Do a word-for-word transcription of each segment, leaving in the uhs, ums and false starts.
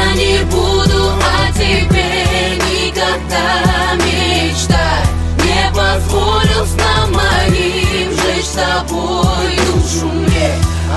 Я не буду о тебе никогда мечтать. Не позволю снам моим жечь с тобой душу мне.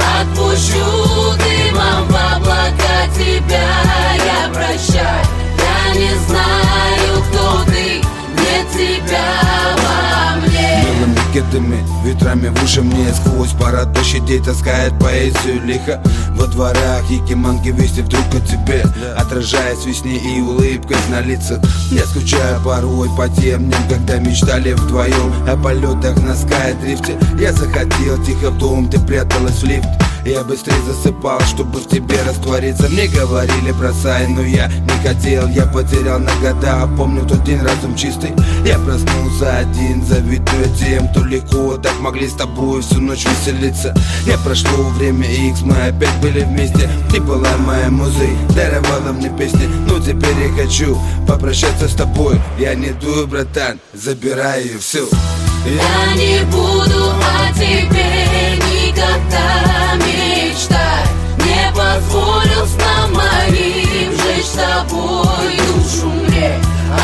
Отпущу дымом в облака тебя я прощать. Я не знаю, кто ты, нет тебя во мне. Белыми кедами, ветрами в уши мне сквозь парад площадей таскает поэзию лихо. Во дворах якиманки вести вдруг о тебе, отражаясь весне и улыбкой на лицах. Я скучаю порой по тем дням, когда мечтали вдвоем о полетах на скайдрифте. Я заходил тихо в дом, ты пряталась в лифт. Я быстрее засыпал, чтобы в тебе раствориться. Мне говорили бросай, но я не хотел. Я потерял на года, помню тот день разум чистый. Я проснулся один, завидуя тем, кто легко так могли с тобой всю ночь веселиться. Я прошло время икс, мы опять были вместе. Ты была моей музой, даровала мне песни. Но теперь я хочу попрощаться с тобой. Я не дую, братан, забираю все. Я не буду о тебе никогда мечтать. Не позволю снам моим жечь с тобой душу мне.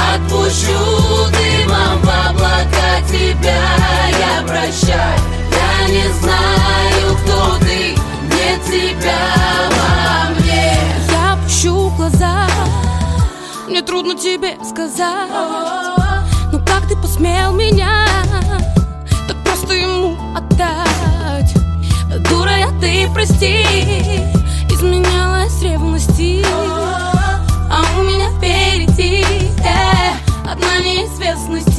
Отпущу дымом в облака тебя я прощать. Я не знаю, кто ты, нет тебя во мне. Я опущу глаза, мне трудно тебе сказать. Но как ты посмел меня так просто ему отдать? Дура я, ты прости, изменялась ревности. А у меня впереди э, одна неизвестность.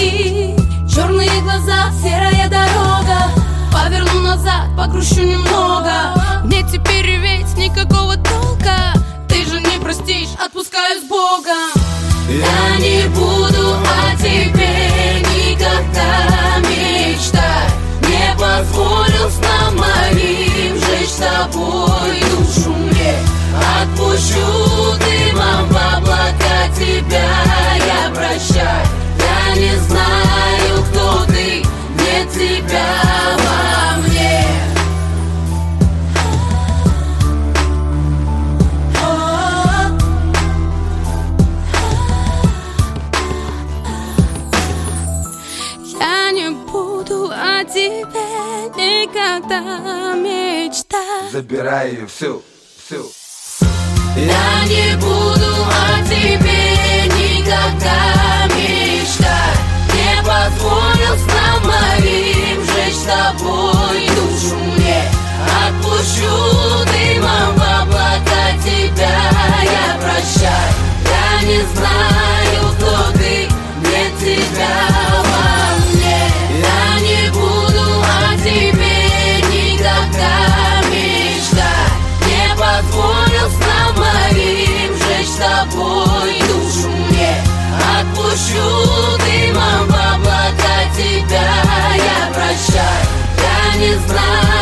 Черные глаза, серая дорога. Поверну назад, покрущу немного. Мне теперь реветь никакого толка. Ты же не простишь, отпускаю с Богом. Я не буду о тебе никогда мечтать. Не позволю снам моим жечь с тобой душу мне. Отпущу дымом в облака тебя я прощать. Я не знаю, кто ты, нет тебя во мне. Я не буду о тебе никогда мечтать. Забираю все, все. Я не буду о тебе никогда мечтать. Не позволю снам моим жечь с тобой душу мне. Отпущу дымом в облака тебя я прощать. Я не знаю, кто ты, нет тебя во мне. Я не буду о тебе никогда мечтать. Не позволю снам моим жечь с тобой душу мне. Отпущу дымом в облака тебя я прощать. Я не знаю.